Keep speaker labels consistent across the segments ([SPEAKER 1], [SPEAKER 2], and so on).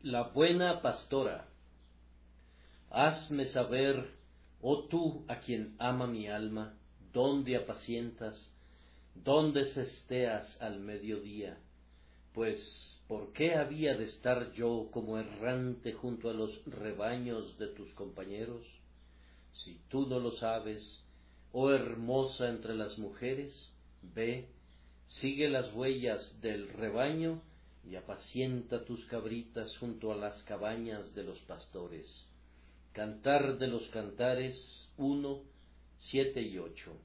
[SPEAKER 1] La buena pastora. Hazme saber, oh tú a quien ama mi alma, dónde apacientas, dónde cesteas al mediodía. Pues, ¿por qué había de estar yo como errante junto a los rebaños de tus compañeros? Si tú no lo sabes, oh hermosa entre las mujeres, ve, sigue las huellas del rebaño y apacienta tus cabritas junto a las cabañas de los pastores. Cantar de los Cantares 1, 7 y 8.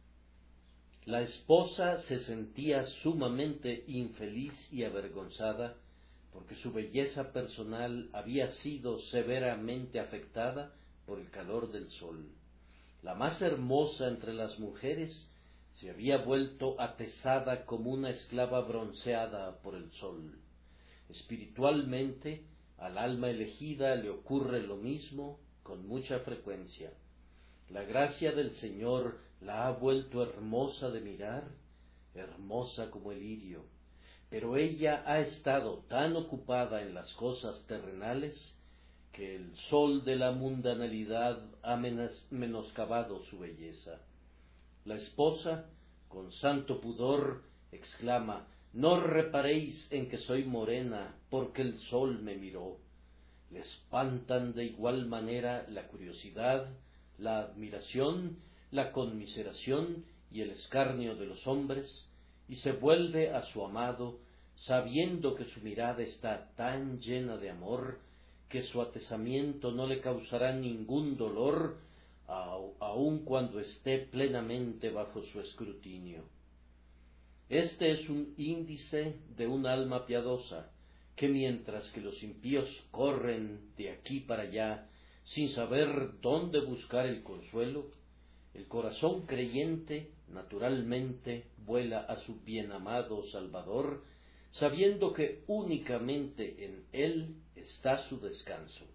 [SPEAKER 1] La esposa se sentía sumamente infeliz y avergonzada porque su belleza personal había sido severamente afectada por el calor del sol. La más hermosa entre las mujeres se había vuelto atezada como una esclava bronceada por el sol. Espiritualmente, al alma elegida le ocurre lo mismo con mucha frecuencia. La gracia del Señor la ha vuelto hermosa de mirar, hermosa como el lirio, pero ella ha estado tan ocupada en las cosas terrenales que el sol de la mundanalidad ha menoscabado su belleza. La esposa, con santo pudor, exclama: «No reparéis en que soy morena, porque el sol me miró». Le espantan de igual manera la curiosidad, la admiración, la conmiseración y el escarnio de los hombres, y se vuelve a su amado, sabiendo que su mirada está tan llena de amor, que su atezamiento no le causará ningún dolor, aun cuando esté plenamente bajo su escrutinio. Este es un índice de un alma piadosa, que mientras que los impíos corren de aquí para allá, sin saber dónde buscar el consuelo, el corazón creyente naturalmente vuela a su bienamado Salvador, sabiendo que únicamente en Él está su descanso.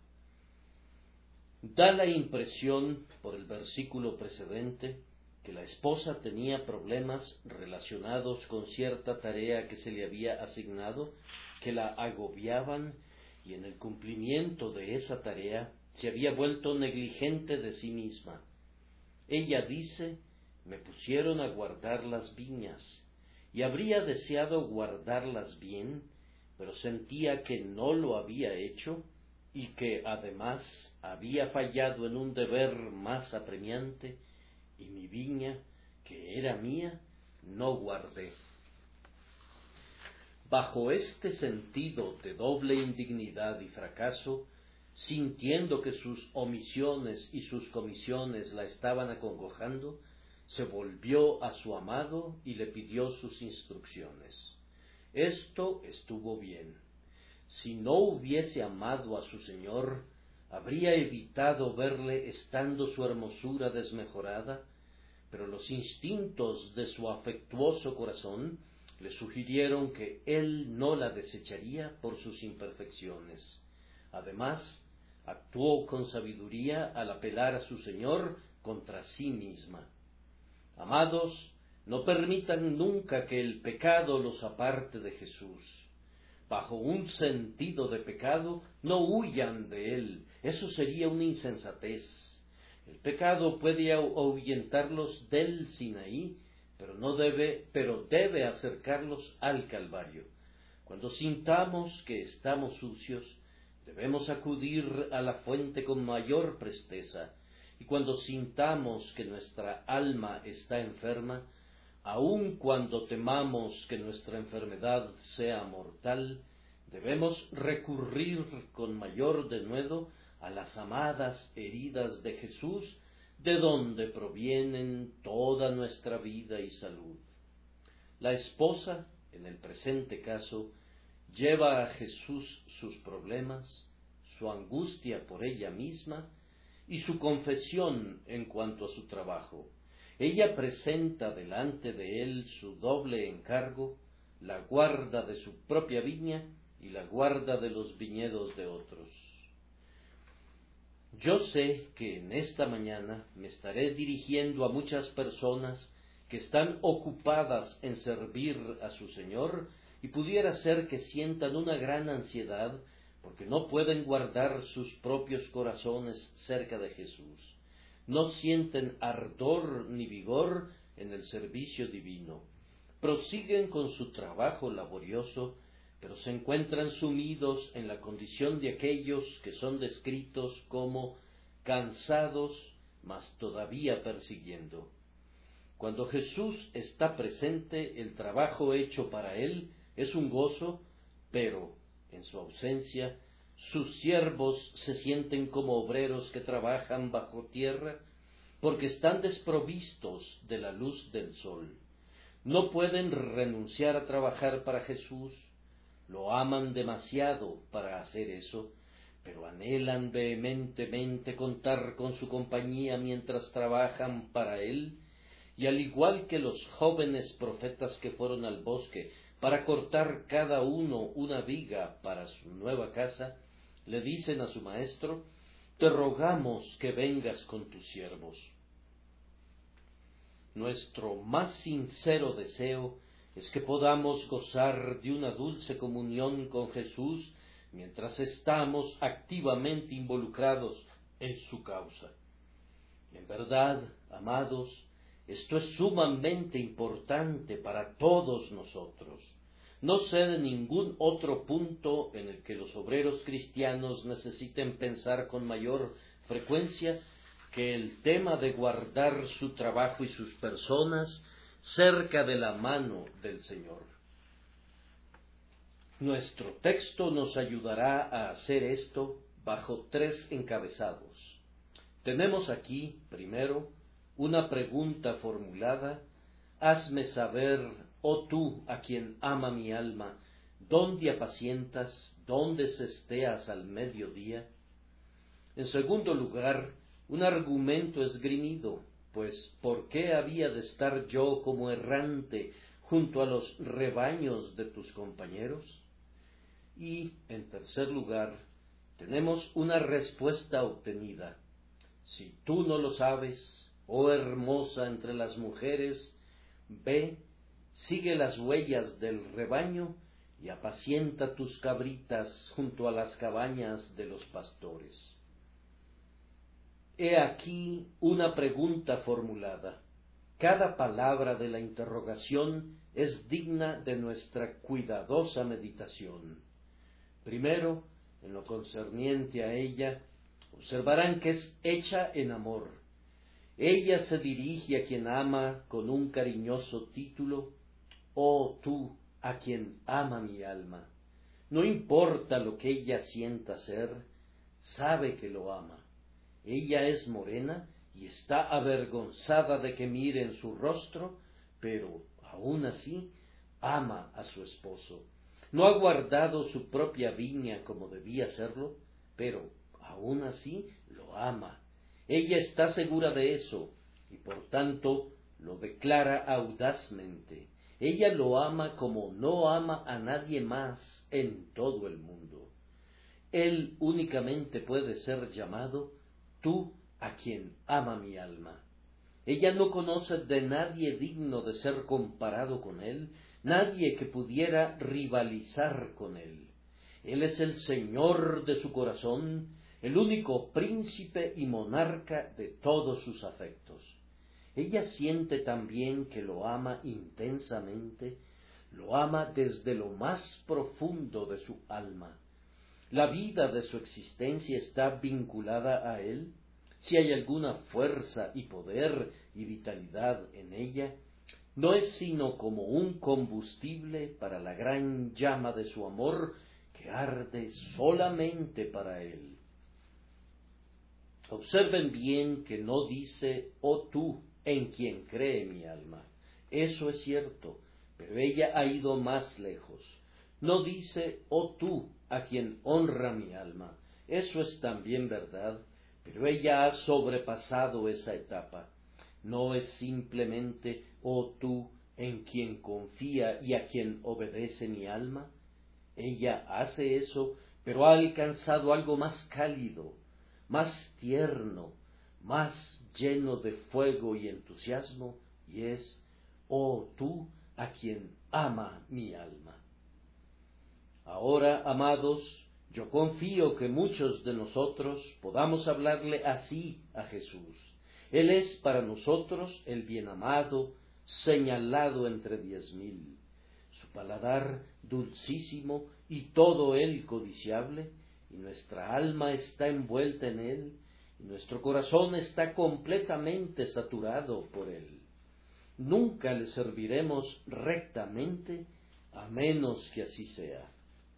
[SPEAKER 1] Da la impresión, por el versículo precedente, que la esposa tenía problemas relacionados con cierta tarea que se le había asignado, que la agobiaban, y en el cumplimiento de esa tarea se había vuelto negligente de sí misma. Ella dice: «Me pusieron a guardar las viñas», y habría deseado guardarlas bien, pero sentía que no lo había hecho, y que además había fallado en un deber más apremiante, y mi viña, que era mía, no guardé. Bajo este sentido de doble indignidad y fracaso, sintiendo que sus omisiones y sus comisiones la estaban acongojando, se volvió a su amado y le pidió sus instrucciones. Esto estuvo bien. Si no hubiese amado a su Señor, habría evitado verle estando su hermosura desmejorada, pero los instintos de su afectuoso corazón le sugirieron que él no la desecharía por sus imperfecciones. Además, actuó con sabiduría al apelar a su Señor contra sí misma. Amados, no permitan nunca que el pecado los aparte de Jesús. Bajo un sentido de pecado, no huyan de él, eso sería una insensatez. El pecado puede ahuyentarlos del Sinaí, pero debe acercarlos al Calvario. Cuando sintamos que estamos sucios, debemos acudir a la fuente con mayor presteza, y cuando sintamos que nuestra alma está enferma, aun cuando temamos que nuestra enfermedad sea mortal, debemos recurrir con mayor denuedo a las amadas heridas de Jesús, de donde provienen toda nuestra vida y salud. La esposa, en el presente caso, lleva a Jesús sus problemas, su angustia por ella misma y su confesión en cuanto a su trabajo. Ella presenta delante de él su doble encargo, la guarda de su propia viña y la guarda de los viñedos de otros. Yo sé que en esta mañana me estaré dirigiendo a muchas personas que están ocupadas en servir a su Señor, y pudiera ser que sientan una gran ansiedad porque no pueden guardar sus propios corazones cerca de Jesús. No sienten ardor ni vigor en el servicio divino. Prosiguen con su trabajo laborioso, pero se encuentran sumidos en la condición de aquellos que son descritos como cansados, mas todavía persiguiendo. Cuando Jesús está presente, el trabajo hecho para él es un gozo, pero en su ausencia, sus siervos se sienten como obreros que trabajan bajo tierra, porque están desprovistos de la luz del sol. No pueden renunciar a trabajar para Jesús, lo aman demasiado para hacer eso, pero anhelan vehementemente contar con su compañía mientras trabajan para Él, y al igual que los jóvenes profetas que fueron al bosque para cortar cada uno una viga para su nueva casa, le dicen a su maestro: te rogamos que vengas con tus siervos. Nuestro más sincero deseo es que podamos gozar de una dulce comunión con Jesús mientras estamos activamente involucrados en su causa. En verdad, amados, esto es sumamente importante para todos nosotros. No sé de ningún otro punto en el que los obreros cristianos necesiten pensar con mayor frecuencia que el tema de guardar su trabajo y sus personas cerca de la mano del Señor. Nuestro texto nos ayudará a hacer esto bajo 3 encabezados. Tenemos aquí, primero, una pregunta formulada: hazme saber, oh tú a quien ama mi alma, ¿dónde apacientas, dónde cesteas al mediodía? En segundo lugar, un argumento esgrimido, pues ¿por qué había de estar yo como errante junto a los rebaños de tus compañeros? Y, en tercer lugar, tenemos una respuesta obtenida: si tú no lo sabes, oh hermosa entre las mujeres, ve, sigue las huellas del rebaño y apacienta tus cabritas junto a las cabañas de los pastores. He aquí una pregunta formulada. Cada palabra de la interrogación es digna de nuestra cuidadosa meditación. Primero, en lo concerniente a ella, observarán que es hecha en amor. Ella se dirige a quien ama con un cariñoso título: oh tú, a quien ama mi alma. No importa lo que ella sienta ser, sabe que lo ama. Ella es morena y está avergonzada de que miren su rostro, pero aún así ama a su esposo. No ha guardado su propia viña como debía hacerlo, pero aún así lo ama. Ella está segura de eso y por tanto lo declara audazmente. Ella lo ama como no ama a nadie más en todo el mundo. Él únicamente puede ser llamado tú a quien ama mi alma. Ella no conoce de nadie digno de ser comparado con él, nadie que pudiera rivalizar con él. Él es el Señor de su corazón, el único príncipe y monarca de todos sus afectos. Ella siente también que lo ama intensamente, lo ama desde lo más profundo de su alma. La vida de su existencia está vinculada a él. Si hay alguna fuerza y poder y vitalidad en ella, no es sino como un combustible para la gran llama de su amor que arde solamente para él. Observen bien que no dice oh tú en quien cree mi alma. Eso es cierto, pero ella ha ido más lejos. No dice oh tú a quien honra mi alma. Eso es también verdad, pero ella ha sobrepasado esa etapa. No es simplemente oh tú en quien confía y a quien obedece mi alma. Ella hace eso, pero ha alcanzado algo más cálido, más tierno, más lleno de fuego y entusiasmo, y es oh tú a quien ama mi alma. Ahora, amados, Yo confío que muchos de nosotros podamos hablarle así a Jesús. Él es para nosotros el bien amado, señalado entre 10,000. Su paladar dulcísimo y todo él codiciable, y nuestra alma está envuelta en él, y nuestro corazón está completamente saturado por él. Nunca le serviremos rectamente a menos que así sea.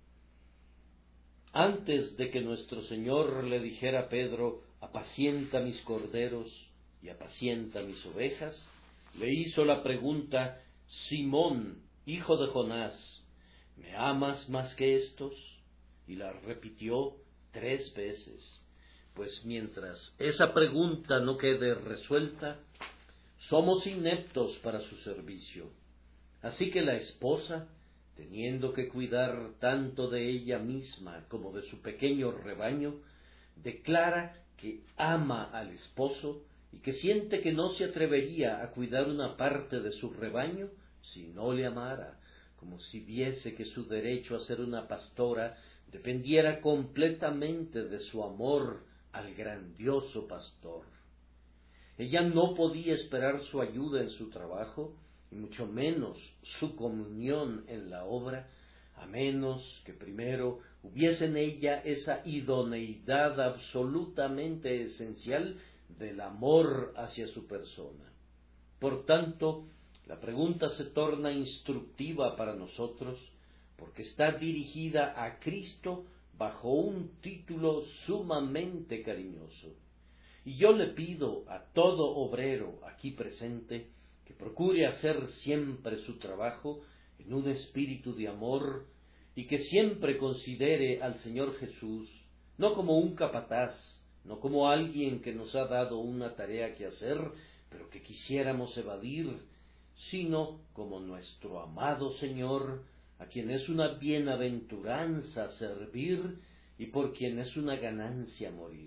[SPEAKER 1] Antes de que nuestro Señor le dijera a Pedro, apacienta mis corderos y apacienta mis ovejas, le hizo la pregunta, Simón, hijo de Jonás, ¿me amas más que estos? Y la repitió 3 veces, pues mientras esa pregunta no quede resuelta, somos ineptos para su servicio. Así que la esposa, teniendo que cuidar tanto de ella misma como de su pequeño rebaño, declara que ama al esposo y que siente que no se atrevería a cuidar una parte de su rebaño si no le amara, como si viese que su derecho a ser una pastora dependiera completamente de su amor al grandioso pastor. Ella no podía esperar su ayuda en su trabajo, y mucho menos su comunión en la obra, a menos que primero hubiese en ella esa idoneidad absolutamente esencial del amor hacia su persona. Por tanto, la pregunta se torna instructiva para nosotros, porque está dirigida a Cristo bajo un título sumamente cariñoso. Y yo le pido a todo obrero aquí presente que procure hacer siempre su trabajo en un espíritu de amor y que siempre considere al Señor Jesús no como un capataz, no como alguien que nos ha dado una tarea que hacer, pero que quisiéramos evadir, sino como nuestro amado Señor, a quien es una bienaventuranza servir y por quien es una ganancia morir.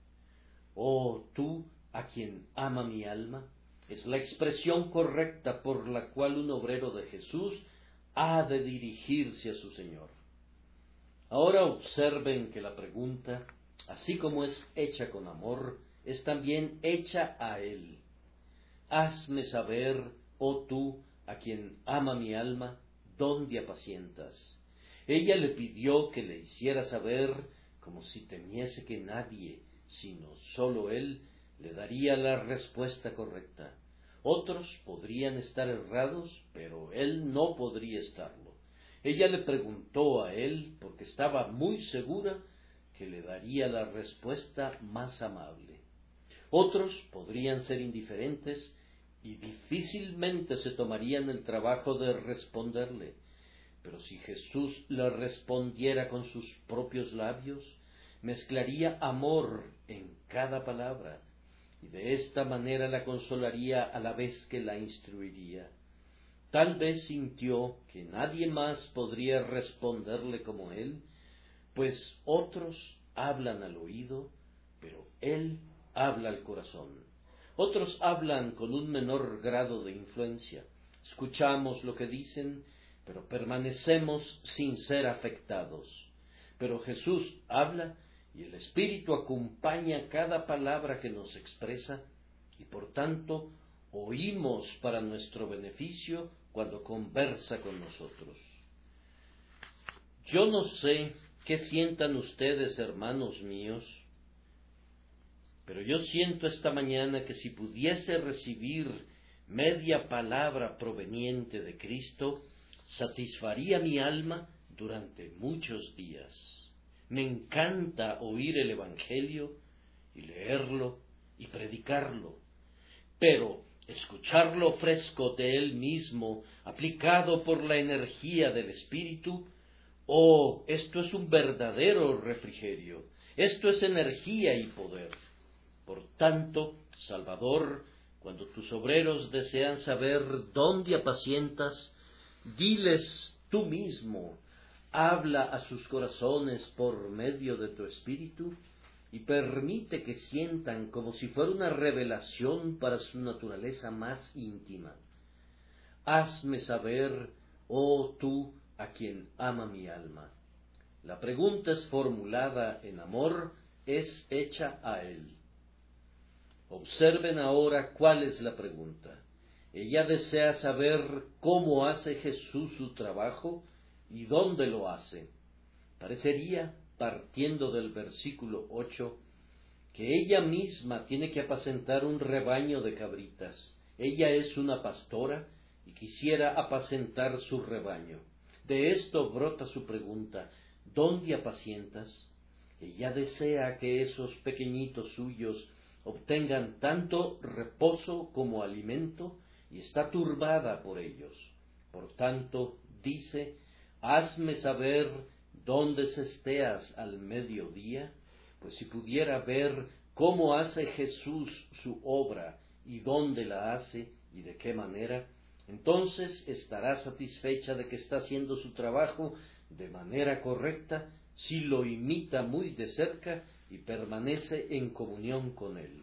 [SPEAKER 1] Oh, tú, a quien ama mi alma, es la expresión correcta por la cual un obrero de Jesús ha de dirigirse a su Señor. Ahora observen que la pregunta, así como es hecha con amor, es también hecha a Él. Hazme saber, oh tú, a quien ama mi alma, dónde apacientas. Ella le pidió que le hiciera saber, como si temiese que nadie, sino sólo él, le daría la respuesta correcta. Otros podrían estar errados, pero él no podría estarlo. Ella le preguntó a él porque estaba muy segura que le daría la respuesta más amable. Otros podrían ser indiferentes y difícilmente se tomarían el trabajo de responderle. Pero si Jesús le respondiera con sus propios labios, mezclaría amor en cada palabra, y de esta manera la consolaría a la vez que la instruiría. Tal vez sintió que nadie más podría responderle como él, pues otros hablan al oído, pero él habla al corazón. Otros hablan con un menor grado de influencia. Escuchamos lo que dicen, pero permanecemos sin ser afectados. Pero Jesús habla y el Espíritu acompaña cada palabra que nos expresa, y por tanto oímos para nuestro beneficio cuando conversa con nosotros. Yo no sé qué sientan ustedes, hermanos míos, pero yo siento esta mañana que si pudiese recibir media palabra proveniente de Cristo, satisfaría mi alma durante muchos días. Me encanta oír el Evangelio y leerlo y predicarlo, pero escucharlo fresco de él mismo, aplicado por la energía del Espíritu, oh, esto es un verdadero refrigerio, esto es energía y poder. Por tanto, Salvador, cuando tus obreros desean saber dónde apacientas, diles tú mismo, habla a sus corazones por medio de tu Espíritu y permite que sientan como si fuera una revelación para su naturaleza más íntima. Hazme saber, oh tú, a quien ama mi alma. La pregunta es formulada en amor, es hecha a él. Observen ahora cuál es la pregunta. Ella desea saber cómo hace Jesús su trabajo y dónde lo hace. Parecería, partiendo del versículo 8, que ella misma tiene que apacentar un rebaño de cabritas. Ella es una pastora y quisiera apacentar su rebaño. De esto brota su pregunta, ¿dónde apacientas? Ella desea que esos pequeñitos suyos obtengan tanto reposo como alimento y está turbada por ellos. Por tanto, dice, hazme saber dónde cesteas al mediodía, pues si pudiera ver cómo hace Jesús su obra y dónde la hace y de qué manera, entonces estará satisfecha de que está haciendo su trabajo de manera correcta si lo imita muy de cerca y permanece en comunión con él.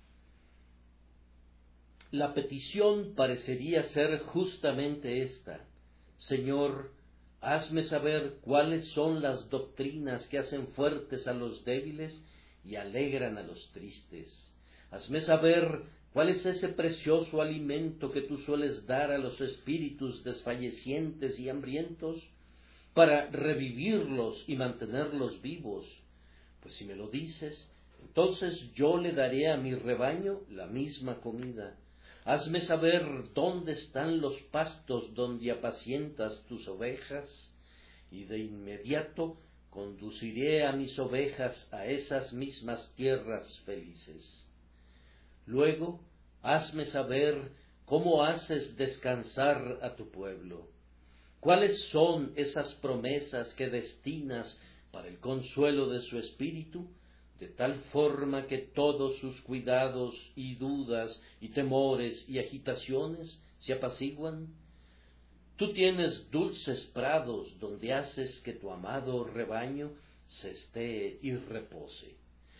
[SPEAKER 1] La petición parecería ser justamente esta: Señor, hazme saber cuáles son las doctrinas que hacen fuertes a los débiles y alegran a los tristes. Hazme saber cuál es ese precioso alimento que tú sueles dar a los espíritus desfallecientes y hambrientos para revivirlos y mantenerlos vivos. Pues si me lo dices, entonces yo le daré a mi rebaño la misma comida. Hazme saber dónde están los pastos donde apacientas tus ovejas, y de inmediato conduciré a mis ovejas a esas mismas tierras felices. Luego, hazme saber cómo haces descansar a tu pueblo. ¿Cuáles son esas promesas que destinas para el consuelo de su espíritu, de tal forma que todos sus cuidados y dudas y temores y agitaciones se apaciguan? Tú tienes dulces prados donde haces que tu amado rebaño se esté y repose.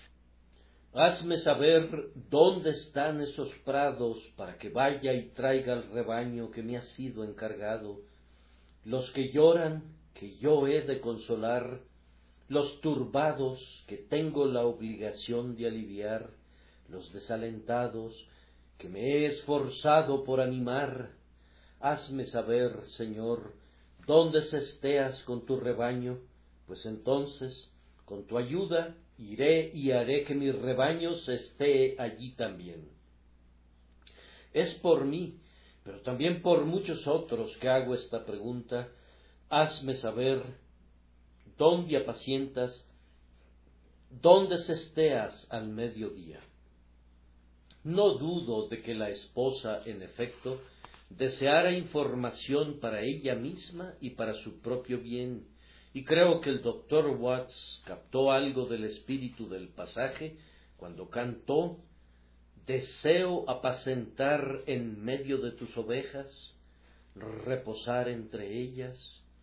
[SPEAKER 1] Hazme saber dónde están esos prados para que vaya y traiga el rebaño que me ha sido encargado, los que lloran, que yo he de consolar, los turbados, que tengo la obligación de aliviar, los desalentados, que me he esforzado por animar. Hazme saber, Señor, dónde cesteas con tu rebaño, pues entonces, con tu ayuda, iré y haré que mi rebaño se esté allí también. Es por mí, pero también por muchos otros que hago esta pregunta. Hazme saber dónde apacientas, dónde cesteas al mediodía. No dudo de que la esposa, en efecto, deseara información para ella misma y para su propio bien, y creo que el doctor Watts captó algo del espíritu del pasaje cuando cantó: deseo apacentar en medio de tus ovejas, reposar entre ellas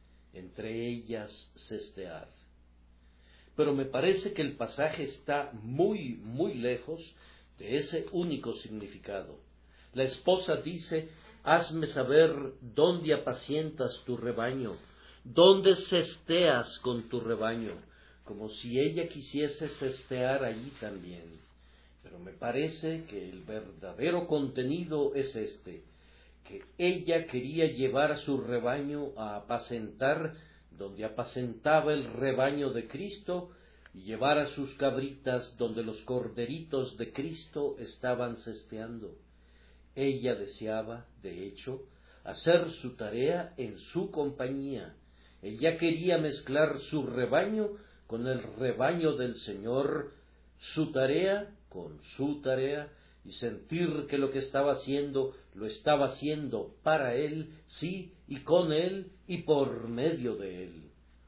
[SPEAKER 1] cestear. Pero me parece que el pasaje está muy, muy lejos de ese único significado. La esposa dice: hazme saber dónde apacientas tu rebaño, dónde cesteas con tu rebaño, como si ella quisiese cestear allí también. Pero me parece que el verdadero contenido es este, que ella quería llevar a su rebaño a apacentar donde apacentaba el rebaño de Cristo, y llevar a sus cabritas donde los corderitos de Cristo estaban cesteando. Ella deseaba, de hecho, hacer su tarea en su compañía. Ella quería mezclar su rebaño con el rebaño del Señor, su tarea con su tarea, y sentir que lo que estaba haciendo lo estaba haciendo para Él, sí, y con Él, y por medio de Él.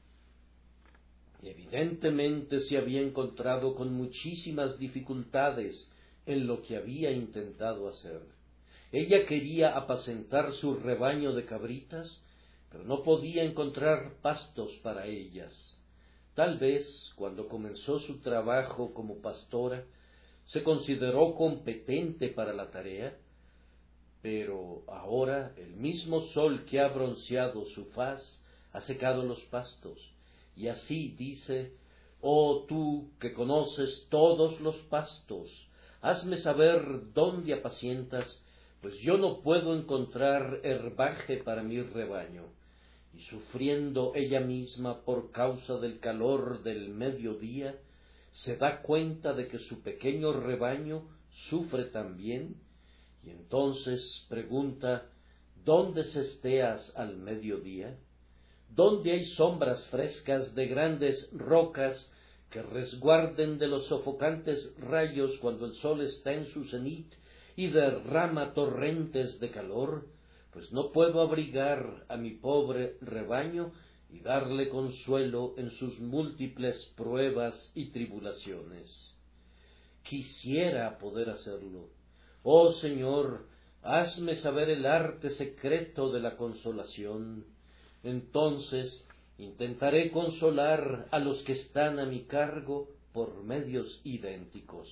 [SPEAKER 1] Evidentemente se había encontrado con muchísimas dificultades en lo que había intentado hacer. Ella quería apacentar su rebaño de cabritas, pero no podía encontrar pastos para ellas. Tal vez, cuando comenzó su trabajo como pastora, se consideró competente para la tarea, pero ahora el mismo sol que ha bronceado su faz ha secado los pastos, y así dice: Oh tú que conoces todos los pastos, hazme saber dónde apacientas, pues yo no puedo encontrar herbaje para mi rebaño. Y sufriendo ella misma por causa del calor del mediodía, se da cuenta de que su pequeño rebaño sufre también, y entonces pregunta: ¿dónde cesteas al mediodía? ¿Dónde hay sombras frescas de grandes rocas que resguarden de los sofocantes rayos cuando el sol está en su cenit y derrama torrentes de calor? Pues no puedo abrigar a mi pobre rebaño y darle consuelo en sus múltiples pruebas y tribulaciones. Quisiera poder hacerlo. Oh Señor, hazme saber el arte secreto de la consolación. Entonces intentaré consolar a los que están a mi cargo por medios idénticos.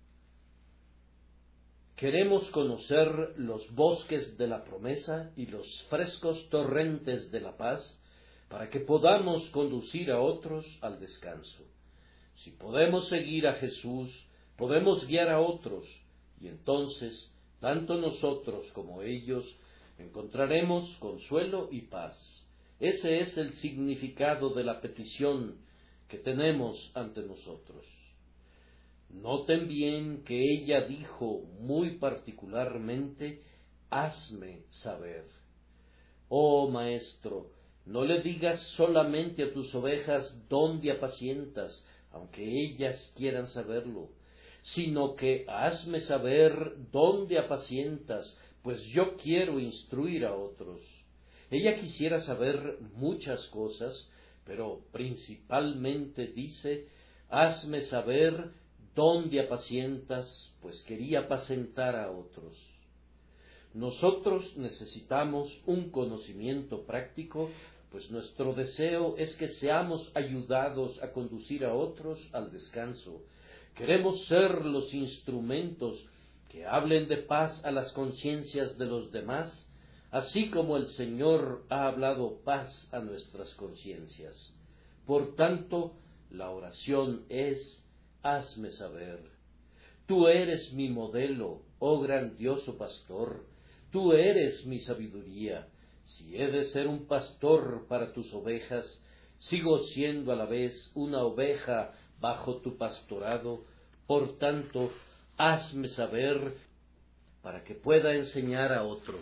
[SPEAKER 1] Queremos conocer los bosques de la promesa y los frescos torrentes de la paz, para que podamos conducir a otros al descanso. Si podemos seguir a Jesús, podemos guiar a otros, y entonces, tanto nosotros como ellos, encontraremos consuelo y paz. Ese es el significado de la petición que tenemos ante nosotros. Noten bien que ella dijo muy particularmente: hazme saber. Oh Maestro, no le digas solamente a tus ovejas dónde apacientas, aunque ellas quieran saberlo, sino que hazme saber dónde apacientas, pues yo quiero instruir a otros. Ella quisiera saber muchas cosas, pero principalmente dice: hazme saber dónde apacientas, pues quería apacentar a otros. Nosotros necesitamos un conocimiento práctico, pues nuestro deseo es que seamos ayudados a conducir a otros al descanso. Queremos ser los instrumentos que hablen de paz a las conciencias de los demás, así como el Señor ha hablado paz a nuestras conciencias. Por tanto, la oración es: hazme saber. Tú eres mi modelo, oh grandioso pastor, tú eres mi sabiduría. Si he de ser un pastor para tus ovejas, sigo siendo a la vez una oveja bajo tu pastorado. Por tanto, hazme saber para que pueda enseñar a otros.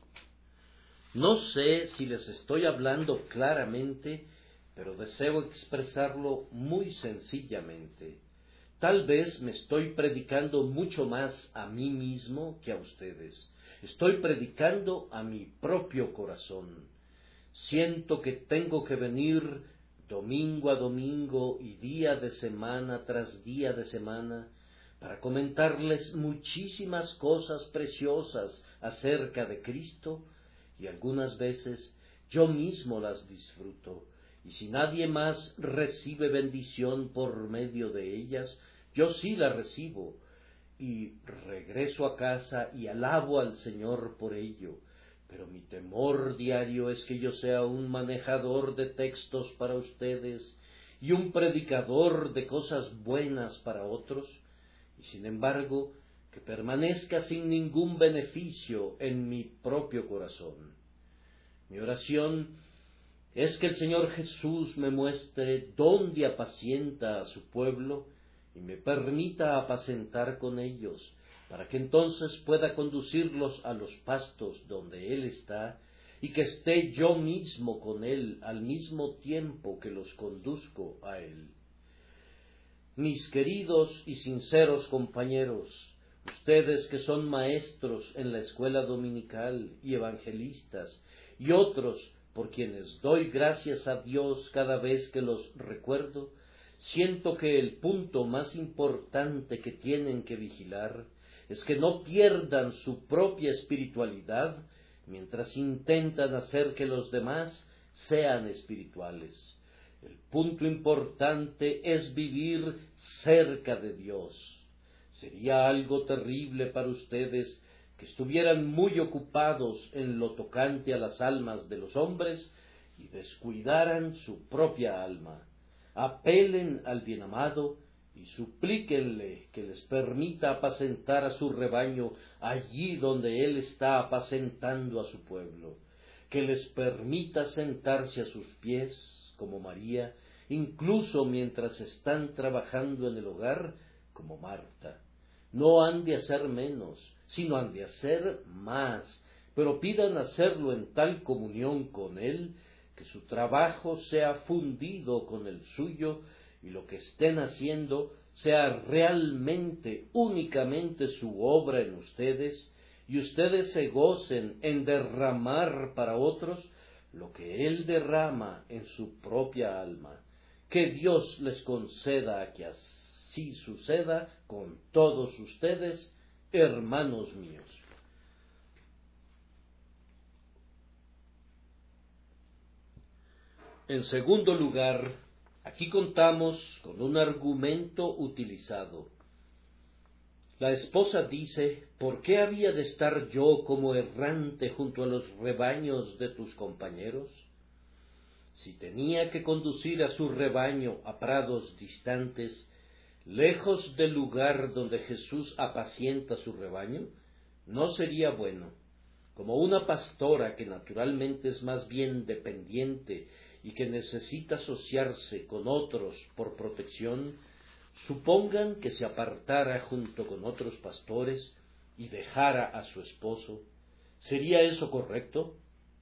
[SPEAKER 1] No sé si les estoy hablando claramente, pero deseo expresarlo muy sencillamente. Tal vez me estoy predicando mucho más a mí mismo que a ustedes. Estoy predicando a mi propio corazón. Siento que tengo que venir domingo a domingo y día de semana tras día de semana para comentarles muchísimas cosas preciosas acerca de Cristo, y algunas veces yo mismo las disfruto, y si nadie más recibe bendición por medio de ellas, yo sí la recibo, y regreso a casa y alabo al Señor por ello. Pero mi temor diario es que yo sea un manejador de textos para ustedes y un predicador de cosas buenas para otros, y sin embargo que permanezca sin ningún beneficio en mi propio corazón. Mi oración es que el Señor Jesús me muestre dónde apacienta a su pueblo y me permita apacentar con ellos, para que entonces pueda conducirlos a los pastos donde Él está, y que esté yo mismo con Él al mismo tiempo que los conduzco a Él. Mis queridos y sinceros compañeros, ustedes que son maestros en la escuela dominical y evangelistas, y otros por quienes doy gracias a Dios cada vez que los recuerdo, siento que el punto más importante que tienen que vigilar es que no pierdan su propia espiritualidad mientras intentan hacer que los demás sean espirituales. El punto importante es vivir cerca de Dios. Sería algo terrible para ustedes que estuvieran muy ocupados en lo tocante a las almas de los hombres y descuidaran su propia alma. Apelen al bienamado y suplíquenle que les permita apacentar a su rebaño allí donde él está apacentando a su pueblo, que les permita sentarse a sus pies, como María, incluso mientras están trabajando en el hogar, como Marta. No han de hacer menos, sino han de hacer más, pero pidan hacerlo en tal comunión con él, que su trabajo sea fundido con el suyo, y lo que estén haciendo sea realmente, únicamente su obra en ustedes, y ustedes se gocen en derramar para otros lo que él derrama en su propia alma. Que Dios les conceda que así suceda con todos ustedes, hermanos míos. En segundo lugar, aquí contamos con un argumento utilizado. La esposa dice: ¿por qué había de estar yo como errante junto a los rebaños de tus compañeros? Si tenía que conducir a su rebaño a prados distantes, lejos del lugar donde Jesús apacienta su rebaño, no sería bueno. Como una pastora que naturalmente es más bien dependiente y que necesita asociarse con otros por protección, supongan que se apartara junto con otros pastores y dejara a su esposo. ¿Sería eso correcto?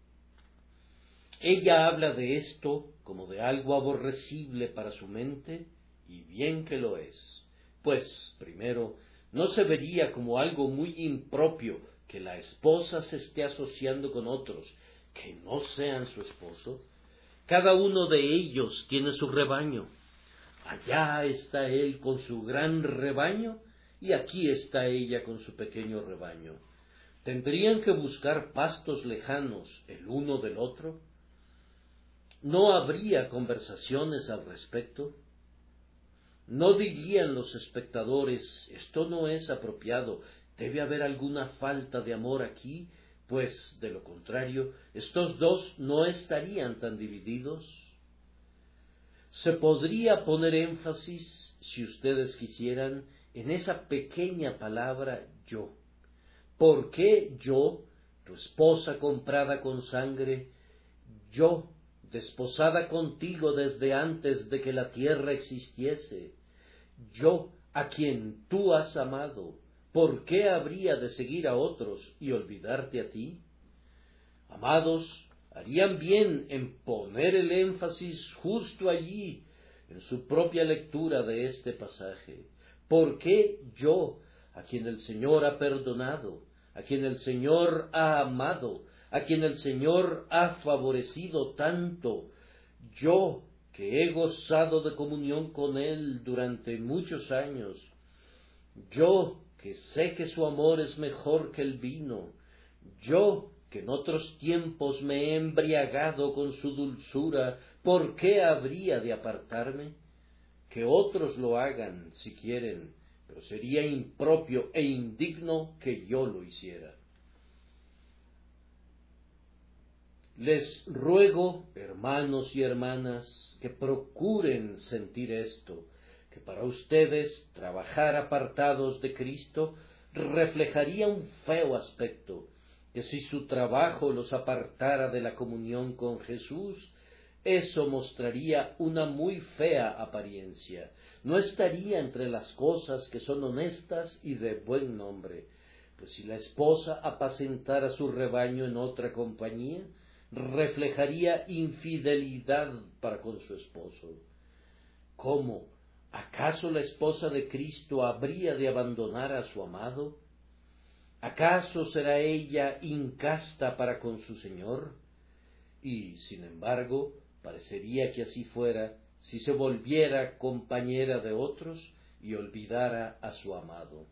[SPEAKER 1] Ella habla de esto como de algo aborrecible para su mente, y bien que lo es. Pues, primero, no se vería como algo muy impropio que la esposa se esté asociando con otros que no sean su esposo. Cada uno de ellos tiene su rebaño. Allá está él con su gran rebaño, y aquí está ella con su pequeño rebaño. ¿Tendrían que buscar pastos lejanos el uno del otro? ¿No habría conversaciones al respecto? ¿No dirían los espectadores: esto no es apropiado, debe haber alguna falta de amor aquí, pues, de lo contrario, estos dos no estarían tan divididos? Se podría poner énfasis, si ustedes quisieran, en esa pequeña palabra yo. ¿Por qué yo, tu esposa comprada con sangre, yo, desposada contigo desde antes de que la tierra existiese, yo, a quien tú has amado, ¿por qué habría de seguir a otros y olvidarte a ti? Amados, harían bien en poner el énfasis justo allí, en su propia lectura de este pasaje. ¿Por qué yo, a quien el Señor ha perdonado, a quien el Señor ha amado, a quien el Señor ha favorecido tanto, yo, que he gozado de comunión con Él durante muchos años, yo, que sé que su amor es mejor que el vino, yo, que en otros tiempos me he embriagado con su dulzura, ¿por qué habría de apartarme? Que otros lo hagan, si quieren, pero sería impropio e indigno que yo lo hiciera. Les ruego, hermanos y hermanas, que procuren sentir esto, que para ustedes trabajar apartados de Cristo reflejaría un feo aspecto, que si su trabajo los apartara de la comunión con Jesús, eso mostraría una muy fea apariencia, no estaría entre las cosas que son honestas y de buen nombre. Pues si la esposa apacentara su rebaño en otra compañía, reflejaría infidelidad para con su esposo. ¿Cómo? ¿Acaso la esposa de Cristo habría de abandonar a su amado? ¿Acaso será ella incasta para con su Señor? Y, sin embargo, parecería que así fuera si se volviera compañera de otros y olvidara a su amado.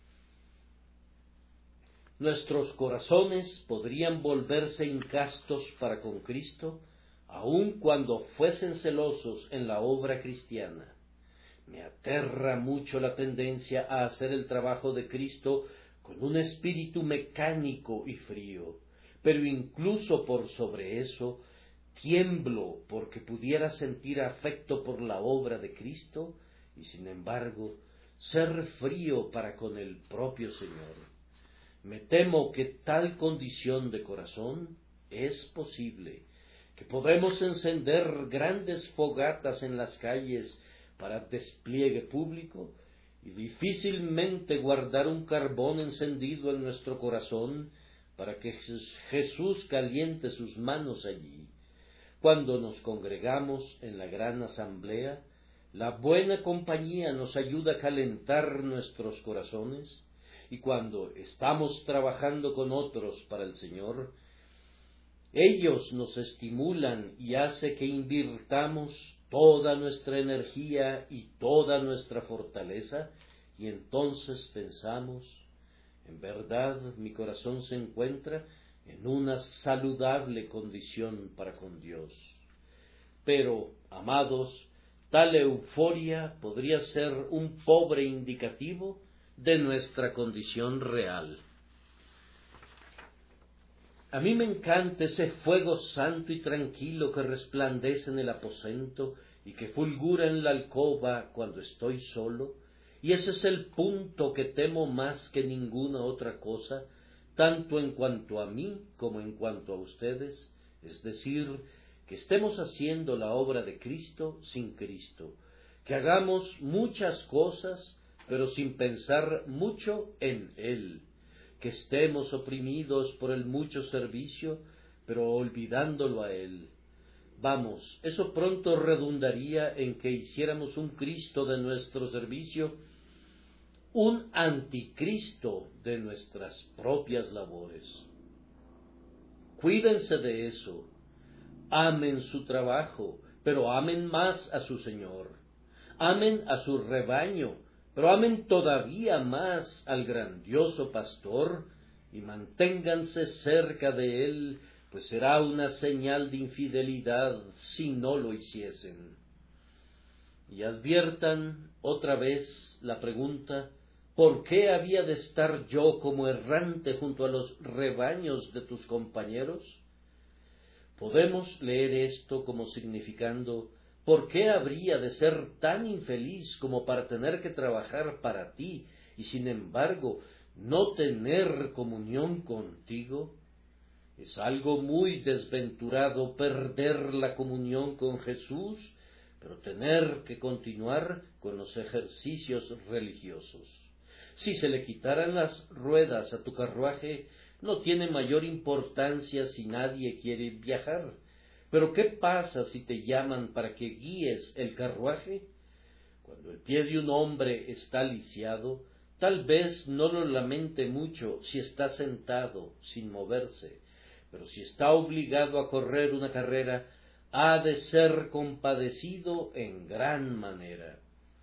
[SPEAKER 1] Nuestros corazones podrían volverse incastos para con Cristo, aun cuando fuesen celosos en la obra cristiana. Me aterra mucho la tendencia a hacer el trabajo de Cristo con un espíritu mecánico y frío, pero incluso por sobre eso, tiemblo porque pudiera sentir afecto por la obra de Cristo y sin embargo ser frío para con el propio Señor. Me temo que tal condición de corazón es posible, que podemos encender grandes fogatas en las calles para despliegue público y difícilmente guardar un carbón encendido en nuestro corazón para que Jesús caliente sus manos allí. Cuando nos congregamos en la gran asamblea, la buena compañía nos ayuda a calentar nuestros corazones, y cuando estamos trabajando con otros para el Señor, ellos nos estimulan y hace que invirtamos toda nuestra energía y toda nuestra fortaleza, y entonces pensamos, en verdad mi corazón se encuentra en una saludable condición para con Dios. Pero, amados, tal euforia podría ser un pobre indicativo de nuestra condición real. A mí me encanta ese fuego santo y tranquilo que resplandece en el aposento y que fulgura en la alcoba cuando estoy solo, y ese es el punto que temo más que ninguna otra cosa, tanto en cuanto a mí como en cuanto a ustedes, es decir, que estemos haciendo la obra de Cristo sin Cristo, que hagamos muchas cosas, pero sin pensar mucho en Él, que estemos oprimidos por el mucho servicio, pero olvidándolo a Él. Vamos, eso pronto redundaría en que hiciéramos un Cristo de nuestro servicio, un anticristo de nuestras propias labores. Cuídense de eso. Amen su trabajo, pero amen más a su Señor. Amen a su rebaño, pero amen todavía más al grandioso pastor, y manténganse cerca de él, pues será una señal de infidelidad si no lo hiciesen. Y adviertan otra vez la pregunta, ¿por qué había de estar yo como errante junto a los rebaños de tus compañeros? Podemos leer esto como significando, ¿por qué habría de ser tan infeliz como para tener que trabajar para ti y sin embargo no tener comunión contigo? Es algo muy desventurado perder la comunión con Jesús, pero tener que continuar con los ejercicios religiosos. Si se le quitaran las ruedas a tu carruaje, no tiene mayor importancia si nadie quiere viajar. Pero ¿qué pasa si te llaman para que guíes el carruaje? Cuando el pie de un hombre está lisiado, tal vez no lo lamente mucho si está sentado, sin moverse, pero si está obligado a correr una carrera, ha de ser compadecido en gran manera.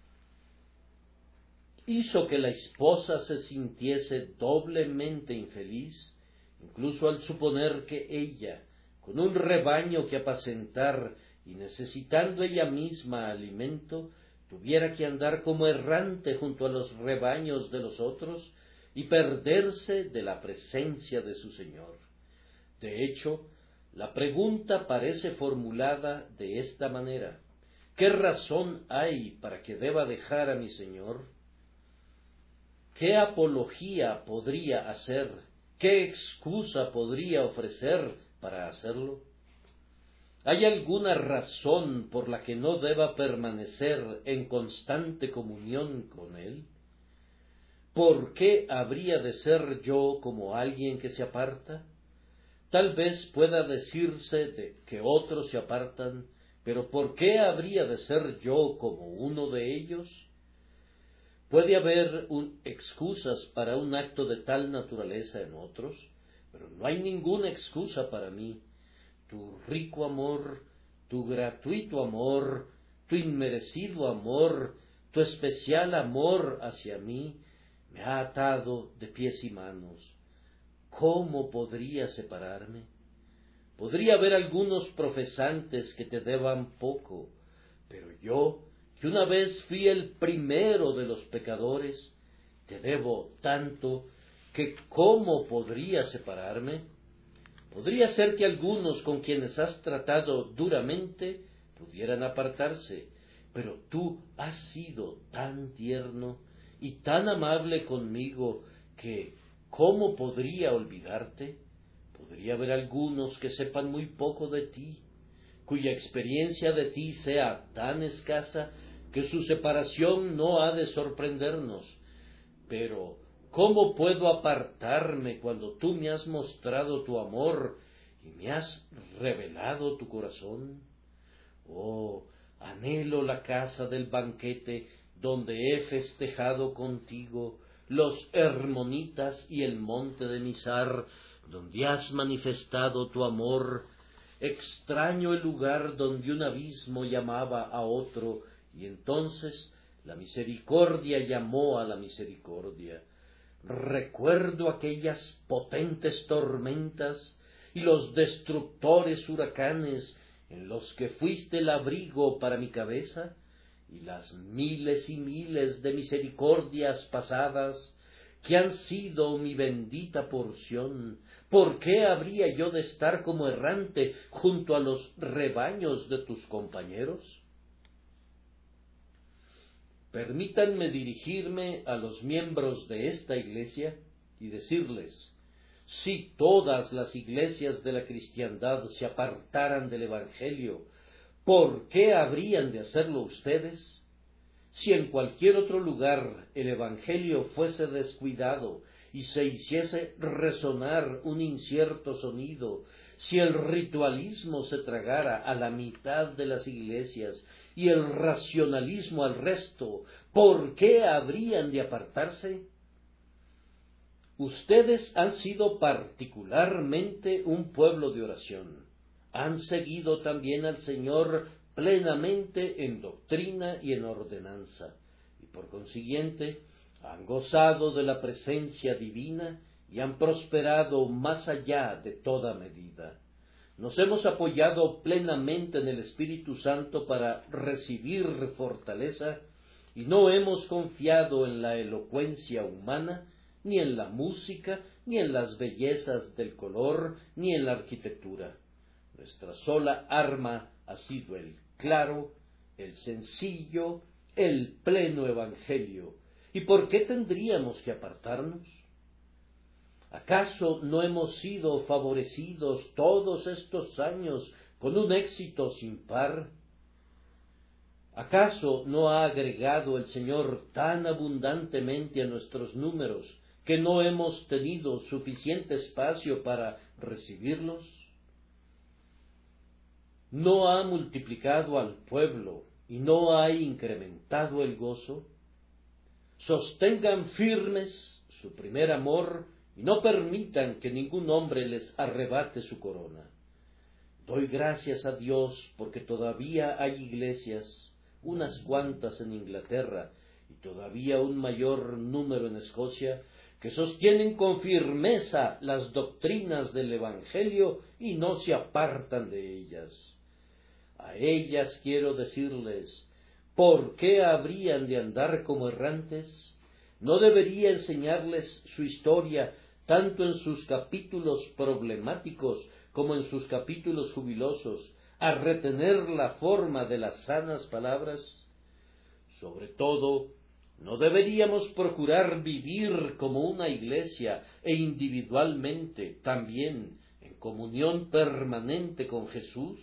[SPEAKER 1] Hizo que la esposa se sintiese doblemente infeliz, incluso al suponer que ella, con un rebaño que apacentar y necesitando ella misma alimento, tuviera que andar como errante junto a los rebaños de los otros y perderse de la presencia de su Señor. De hecho, la pregunta parece formulada de esta manera: ¿qué razón hay para que deba dejar a mi Señor? ¿Qué apología podría hacer? ¿Qué excusa podría ofrecer para hacerlo? ¿Hay alguna razón por la que no deba permanecer en constante comunión con Él? ¿Por qué habría de ser yo como alguien que se aparta? Tal vez pueda decirse de que otros se apartan, pero ¿por qué habría de ser yo como uno de ellos? Puede haber excusas para un acto de tal naturaleza en otros, pero no hay ninguna excusa para mí. Tu rico amor, tu gratuito amor, tu inmerecido amor, tu especial amor hacia mí, me ha atado de pies y manos. ¿Cómo podría separarme? Podría haber algunos profesantes que te deban poco, pero yo, que una vez fui el primero de los pecadores, te debo tanto que ¿cómo podría separarme? Podría ser que algunos con quienes has tratado duramente pudieran apartarse, pero tú has sido tan tierno y tan amable conmigo que, ¿cómo podría olvidarte? Podría haber algunos que sepan muy poco de ti, cuya experiencia de ti sea tan escasa que su separación no ha de sorprendernos. Pero, ¿cómo puedo apartarme cuando tú me has mostrado tu amor y me has revelado tu corazón? Oh, anhelo la casa del banquete donde he festejado contigo, los Hermonitas y el monte de Mizar, donde has manifestado tu amor. Extraño el lugar donde un abismo llamaba a otro, y entonces la misericordia llamó a la misericordia. Recuerdo aquellas potentes tormentas y los destructores huracanes en los que fuiste el abrigo para mi cabeza, y las miles y miles de misericordias pasadas que han sido mi bendita porción. ¿Por qué habría yo de estar como errante junto a los rebaños de tus compañeros? Permítanme dirigirme a los miembros de esta iglesia y decirles: si todas las iglesias de la cristiandad se apartaran del Evangelio, ¿por qué habrían de hacerlo ustedes? Si en cualquier otro lugar el Evangelio fuese descuidado y se hiciese resonar un incierto sonido, si el ritualismo se tragara a la mitad de las iglesias y el racionalismo al resto, ¿por qué habrían de apartarse? Ustedes han sido particularmente un pueblo de oración. Han seguido también al Señor plenamente en doctrina y en ordenanza, y por consiguiente han gozado de la presencia divina y han prosperado más allá de toda medida. Nos hemos apoyado plenamente en el Espíritu Santo para recibir fortaleza, y no hemos confiado en la elocuencia humana, ni en la música, ni en las bellezas del color, ni en la arquitectura. Nuestra sola arma ha sido el claro, el sencillo, el pleno Evangelio. ¿Y por qué tendríamos que apartarnos? ¿Acaso no hemos sido favorecidos todos estos años con un éxito sin par? ¿Acaso no ha agregado el Señor tan abundantemente a nuestros números que no hemos tenido suficiente espacio para recibirlos? ¿No ha multiplicado al pueblo y no ha incrementado el gozo? Sostengan firmes su primer amor y no permitan que ningún hombre les arrebate su corona. Doy gracias a Dios porque todavía hay iglesias, unas cuantas en Inglaterra y todavía un mayor número en Escocia, que sostienen con firmeza las doctrinas del Evangelio y no se apartan de ellas. A ellas quiero decirles: ¿por qué habrían de andar como errantes? ¿No debería enseñarles su historia tanto en sus capítulos problemáticos como en sus capítulos jubilosos, a retener la forma de las sanas palabras? Sobre todo, ¿no deberíamos procurar vivir como una iglesia e individualmente también en comunión permanente con Jesús?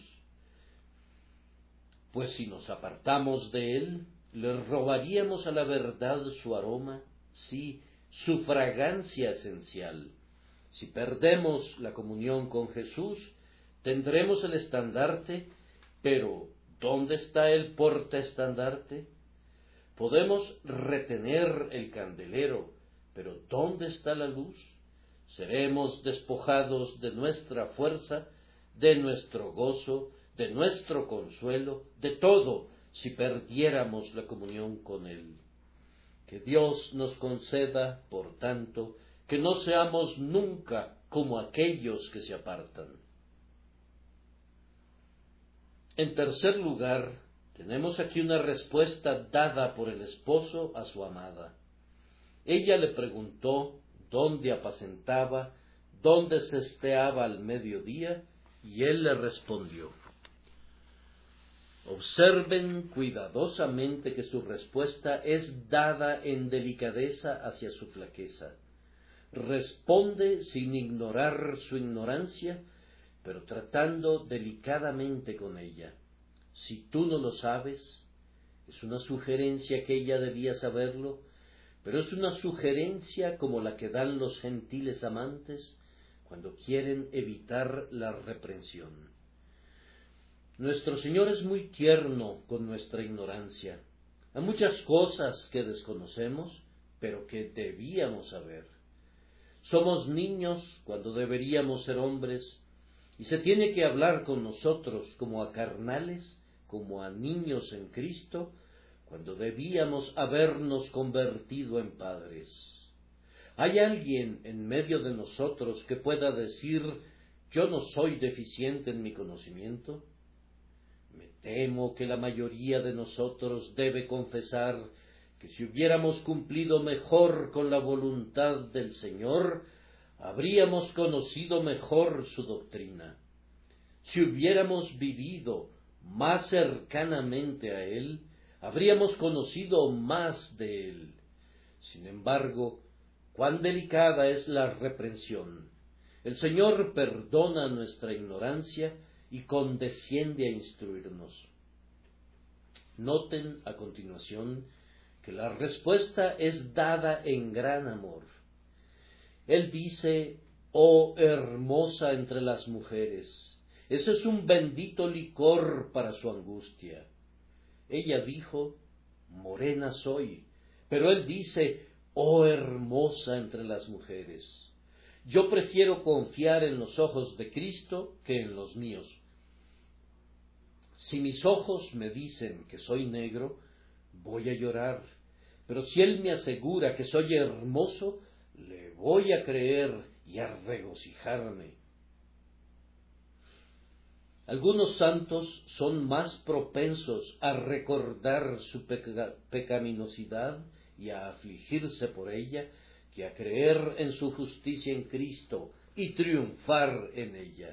[SPEAKER 1] Pues si nos apartamos de Él, le robaríamos a la verdad su aroma, sí, su fragancia esencial. Si perdemos la comunión con Jesús, tendremos el estandarte, pero ¿dónde está el portaestandarte? Podemos retener el candelero, pero ¿dónde está la luz? Seremos despojados de nuestra fuerza, de nuestro gozo, de nuestro consuelo, de todo, si perdiéramos la comunión con Él. Que Dios nos conceda, por tanto, que no seamos nunca como aquellos que se apartan. En tercer lugar, tenemos aquí una respuesta dada por el esposo a su amada. Ella le preguntó dónde apacentaba, ¿dónde se esteaba al mediodía? Y él le respondió. Observen cuidadosamente que su respuesta es dada en delicadeza hacia su flaqueza. Responde sin ignorar su ignorancia, pero tratando delicadamente con ella. Si tú no lo sabes, es una sugerencia que ella debía saberlo, pero es una sugerencia como la que dan los gentiles amantes cuando quieren evitar la reprensión. Nuestro Señor es muy tierno con nuestra ignorancia. Hay muchas cosas que desconocemos, pero que debíamos saber. Somos niños cuando deberíamos ser hombres, y se tiene que hablar con nosotros como a carnales, como a niños en Cristo, cuando debíamos habernos convertido en padres. ¿Hay alguien en medio de nosotros que pueda decir, yo no soy deficiente en mi conocimiento? Me temo que la mayoría de nosotros debe confesar que si hubiéramos cumplido mejor con la voluntad del Señor, habríamos conocido mejor su doctrina. Si hubiéramos vivido más cercanamente a Él, habríamos conocido más de Él. Sin embargo, cuán delicada es la reprensión. El Señor perdona nuestra ignorancia y condesciende a instruirnos. Noten a continuación que la respuesta es dada en gran amor. Él dice, oh hermosa entre las mujeres. Ese es un bendito licor para su angustia. Ella dijo, morena soy, pero él dice, oh hermosa entre las mujeres. Yo prefiero confiar en los ojos de Cristo que en los míos. Si mis ojos me dicen que soy negro, voy a llorar, pero si Él me asegura que soy hermoso, le voy a creer y a regocijarme. Algunos santos son más propensos a recordar su pecaminosidad y a afligirse por ella que a creer en su justicia en Cristo y triunfar en ella.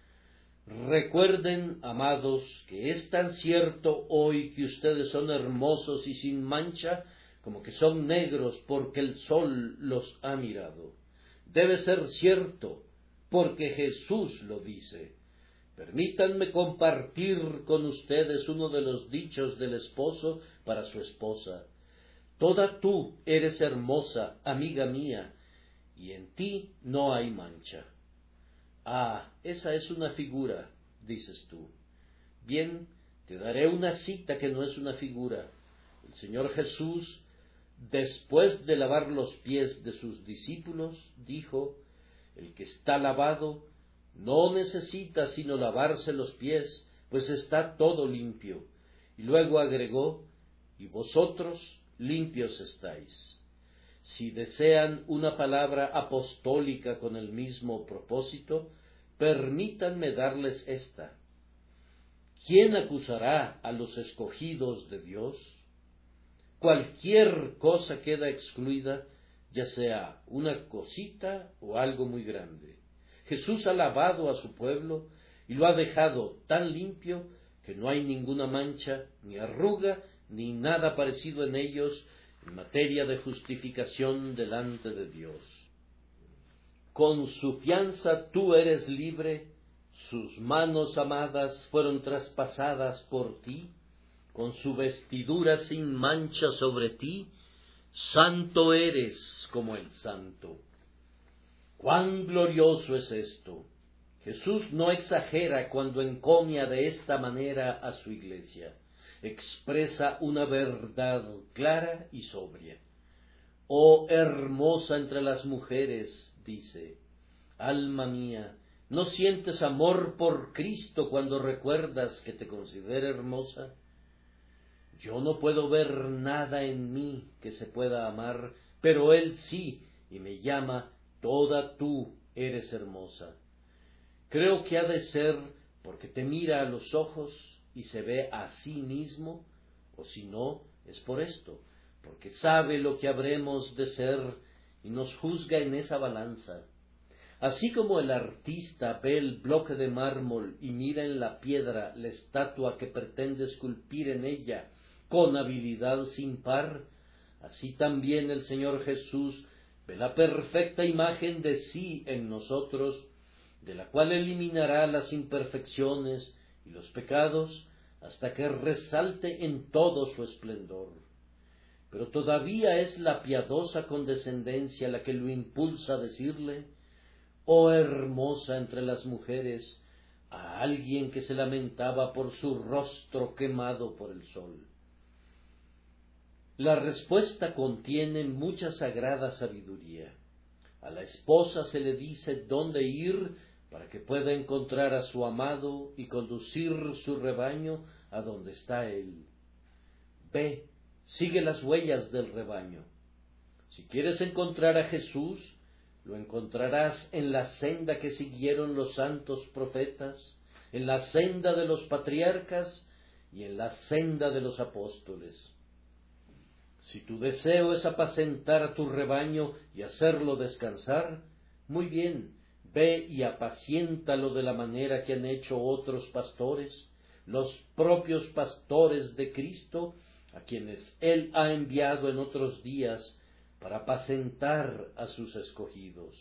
[SPEAKER 1] Recuerden, amados, que es tan cierto hoy que ustedes son hermosos y sin mancha, como que son negros porque el sol los ha mirado. Debe ser cierto, porque Jesús lo dice. Permítanme compartir con ustedes uno de los dichos del esposo para su esposa. Toda tú eres hermosa, amiga mía, y en ti no hay mancha. Ah, esa es una figura, dices tú. Bien, te daré una cita que no es una figura. El Señor Jesús, después de lavar los pies de sus discípulos, dijo, el que está lavado no necesita sino lavarse los pies, pues está todo limpio. Y luego agregó, y vosotros limpios estáis. Si desean una palabra apostólica con el mismo propósito, permítanme darles esta. ¿Quién acusará a los escogidos de Dios? Cualquier cosa queda excluida, ya sea una cosita o algo muy grande. Jesús ha lavado a su pueblo y lo ha dejado tan limpio que no hay ninguna mancha, ni arruga, ni nada parecido en ellos en materia de justificación delante de Dios. Con su fianza tú eres libre, sus manos amadas fueron traspasadas por ti, con su vestidura sin mancha sobre ti, santo eres como el santo. ¡Cuán glorioso es esto! Jesús no exagera cuando encomia de esta manera a su iglesia. Expresa una verdad clara y sobria. Oh hermosa entre las mujeres, dice, alma mía, ¿no sientes amor por Cristo cuando recuerdas que te considera hermosa? Yo no puedo ver nada en mí que se pueda amar, pero Él sí, y me llama, toda tú eres hermosa. Creo que ha de ser porque te mira a los ojos y se ve a sí mismo, o si no, es por esto, porque sabe lo que habremos de ser y nos juzga en esa balanza. Así como el artista ve el bloque de mármol y mira en la piedra la estatua que pretende esculpir en ella con habilidad sin par, así también el Señor Jesús ve la perfecta imagen de sí en nosotros, de la cual eliminará las imperfecciones y los pecados hasta que resalte en todo su esplendor. Pero todavía es la piadosa condescendencia la que lo impulsa a decirle: oh hermosa entre las mujeres, a alguien que se lamentaba por su rostro quemado por el sol. La respuesta contiene mucha sagrada sabiduría. A la esposa se le dice dónde ir para que pueda encontrar a su amado y conducir su rebaño a donde está él. Ve, sigue las huellas del rebaño. Si quieres encontrar a Jesús, lo encontrarás en la senda que siguieron los santos profetas, en la senda de los patriarcas y en la senda de los apóstoles. Si tu deseo es apacentar a tu rebaño y hacerlo descansar, muy bien, ve y apaciéntalo de la manera que han hecho otros pastores, los propios pastores de Cristo, a quienes Él ha enviado en otros días para apacentar a sus escogidos.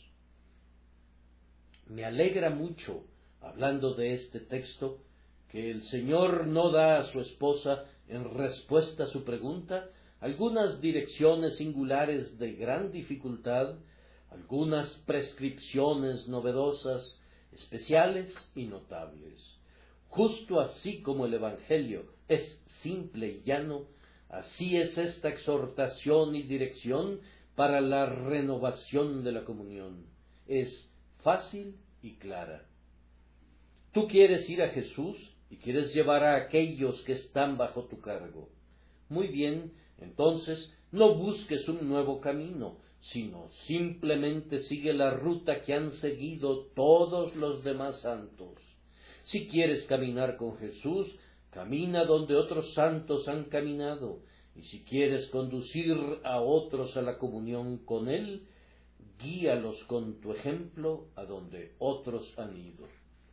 [SPEAKER 1] Me alegra mucho, hablando de este texto, que el Señor no da a su esposa, en respuesta a su pregunta, algunas direcciones singulares de gran dificultad, algunas prescripciones novedosas, especiales y notables. Justo así como el Evangelio es simple y llano, así es esta exhortación y dirección para la renovación de la comunión. Es fácil y clara. Tú quieres ir a Jesús y quieres llevar a aquellos que están bajo tu cargo. Muy bien, entonces no busques un nuevo camino, sino simplemente sigue la ruta que han seguido todos los demás santos. Si quieres caminar con Jesús, camina donde otros santos han caminado, y si quieres conducir a otros a la comunión con Él, guíalos con tu ejemplo a donde otros han ido.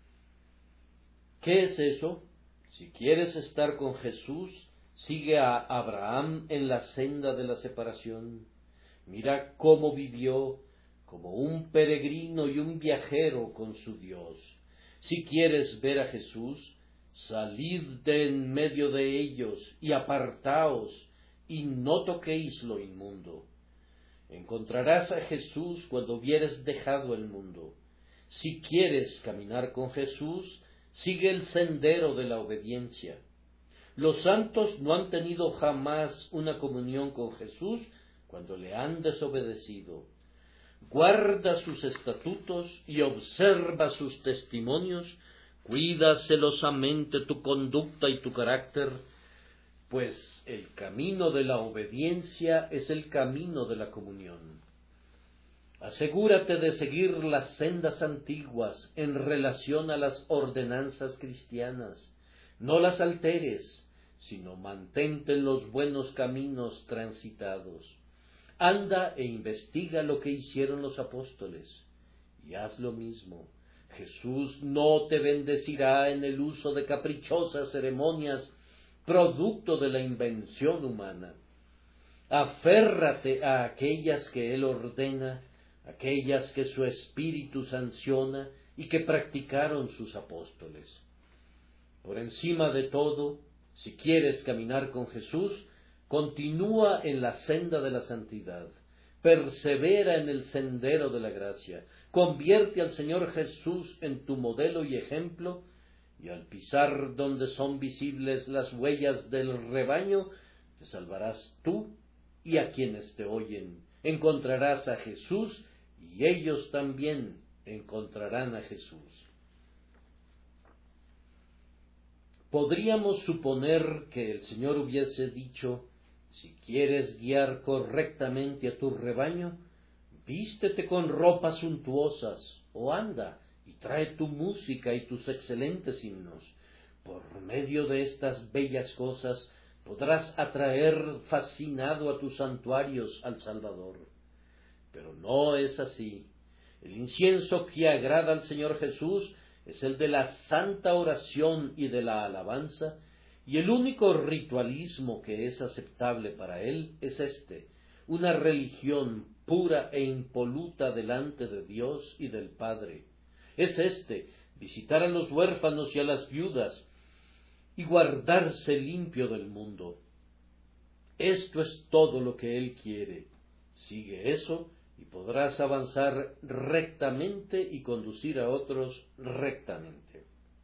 [SPEAKER 1] ¿Qué es eso? Si quieres estar con Jesús, sigue a Abraham en la senda de la separación. Mira cómo vivió, como un peregrino y un viajero con su Dios. Si quieres ver a Jesús, salid de en medio de ellos y apartaos, y no toquéis lo inmundo. Encontrarás a Jesús cuando hubieres dejado el mundo. Si quieres caminar con Jesús, sigue el sendero de la obediencia. Los santos no han tenido jamás una comunión con Jesús cuando le han desobedecido. Guarda sus estatutos y observa sus testimonios, cuida celosamente tu conducta y tu carácter, pues el camino de la obediencia es el camino de la comunión. Asegúrate de seguir las sendas antiguas en relación a las ordenanzas cristianas. No las alteres, sino mantente en los buenos caminos transitados. Anda e investiga lo que hicieron los apóstoles, y haz lo mismo. Jesús no te bendecirá en el uso de caprichosas ceremonias, producto de la invención humana. Aférrate a aquellas que Él ordena, aquellas que su Espíritu sanciona y que practicaron sus apóstoles. Por encima de todo, si quieres caminar con Jesús, continúa en la senda de la santidad, persevera en el sendero de la gracia, convierte al Señor Jesús en tu modelo y ejemplo, y al pisar donde son visibles las huellas del rebaño, te salvarás tú y a quienes te oyen. Encontrarás a Jesús y ellos también encontrarán a Jesús. Podríamos suponer que el Señor hubiese dicho: si quieres guiar correctamente a tu rebaño, vístete con ropas suntuosas, o anda y trae tu música y tus excelentes himnos. Por medio de estas bellas cosas podrás atraer fascinado a tus santuarios al Salvador. Pero no es así. El incienso que agrada al Señor Jesús es el de la santa oración y de la alabanza, y el único ritualismo que es aceptable para Él es una religión pura e impoluta delante de Dios y del Padre. Es visitar a los huérfanos y a las viudas, y guardarse limpio del mundo. Esto es todo lo que Él quiere. Sigue eso y podrás avanzar rectamente y conducir a otros rectamente.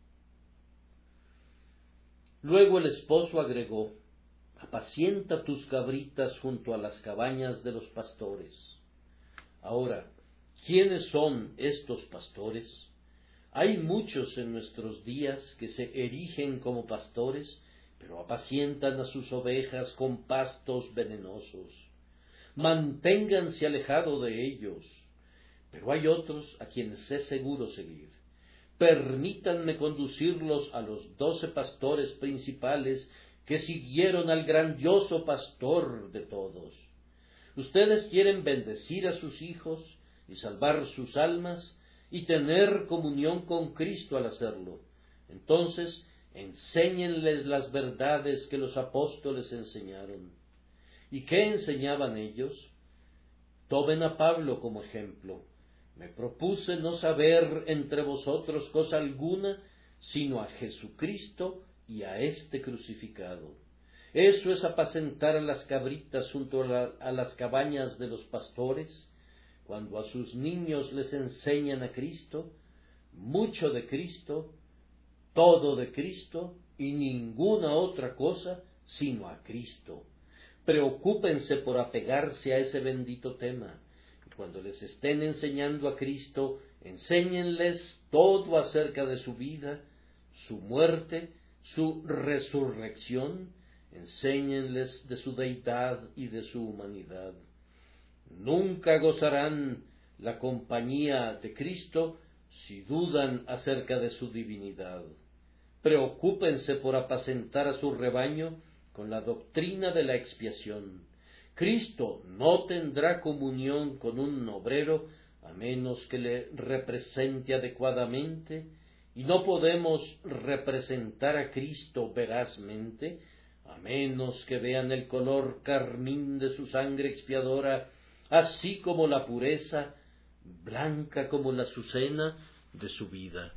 [SPEAKER 1] Luego el esposo agregó: apacienta tus cabritas junto a las cabañas de los pastores. Ahora, ¿quiénes son estos pastores? Hay muchos en nuestros días que se erigen como pastores, pero apacientan a sus ovejas con pastos venenosos. Manténganse alejado de ellos. Pero hay otros a quienes es seguro seguir. Permítanme conducirlos a los 12 pastores principales que siguieron al grandioso pastor de todos. Ustedes quieren bendecir a sus hijos y salvar sus almas y tener comunión con Cristo al hacerlo. Entonces, enséñenles las verdades que los apóstoles enseñaron. ¿Y qué enseñaban ellos? Tomen a Pablo como ejemplo. Me propuse no saber entre vosotros cosa alguna, sino a Jesucristo y a este crucificado. Eso es apacentar a las cabritas junto a las cabañas de los pastores, cuando a sus niños les enseñan a Cristo, mucho de Cristo, todo de Cristo y ninguna otra cosa sino a Cristo. Preocúpense por apegarse a ese bendito tema. Cuando les estén enseñando a Cristo, enséñenles todo acerca de su vida, su muerte, su resurrección, enséñenles de su deidad y de su humanidad. Nunca gozarán la compañía de Cristo si dudan acerca de su divinidad. Preocúpense por apacentar a su rebaño con la doctrina de la expiación. Cristo no tendrá comunión con un obrero a menos que le represente adecuadamente, y no podemos representar a Cristo verazmente a menos que vean el color carmín de su sangre expiadora, así como la pureza, blanca como la azucena, de su vida.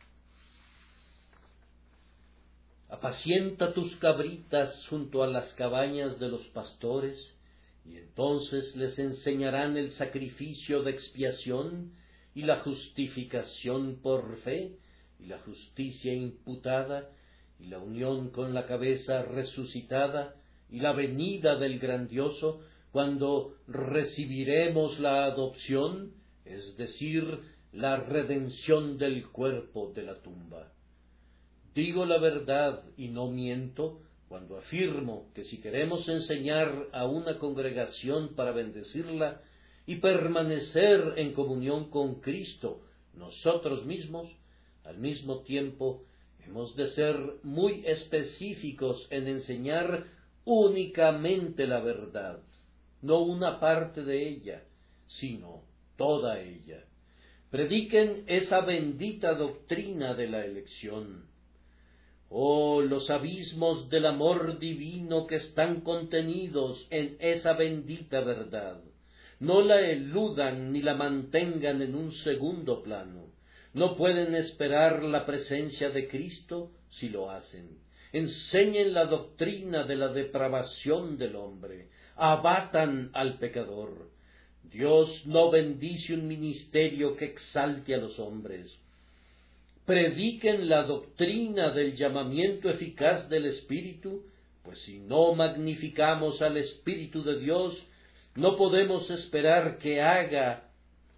[SPEAKER 1] Apacienta tus cabritas junto a las cabañas de los pastores, y entonces les enseñarán el sacrificio de expiación y la justificación por fe y la justicia imputada y la unión con la cabeza resucitada y la venida del grandioso, cuando recibiremos la adopción, es decir, la redención del cuerpo de la tumba. Digo la verdad y no miento cuando afirmo que si queremos enseñar a una congregación para bendecirla y permanecer en comunión con Cristo nosotros mismos, al mismo tiempo hemos de ser muy específicos en enseñar únicamente la verdad, no una parte de ella, sino toda ella. Prediquen esa bendita doctrina de la elección. Oh, los abismos del amor divino que están contenidos en esa bendita verdad. No la eludan ni la mantengan en un segundo plano. No pueden esperar la presencia de Cristo si lo hacen. Enseñen la doctrina de la depravación del hombre. Abatan al pecador. Dios no bendice un ministerio que exalte a los hombres. Prediquen la doctrina del llamamiento eficaz del Espíritu, pues si no magnificamos al Espíritu de Dios, no podemos esperar que haga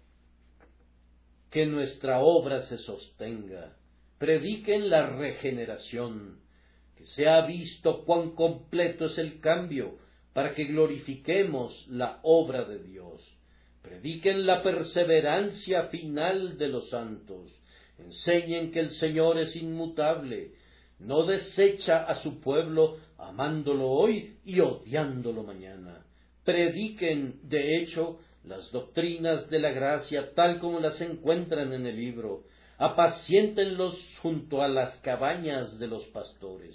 [SPEAKER 1] que nuestra obra se sostenga. Prediquen la regeneración, que sea visto cuán completo es el cambio, para que glorifiquemos la obra de Dios. Prediquen la perseverancia final de los santos. Enseñen que el Señor es inmutable, no desecha a su pueblo amándolo hoy y odiándolo mañana. Prediquen, de hecho, las doctrinas de la gracia tal como las encuentran en el libro, apaciéntenlos junto a las cabañas de los pastores.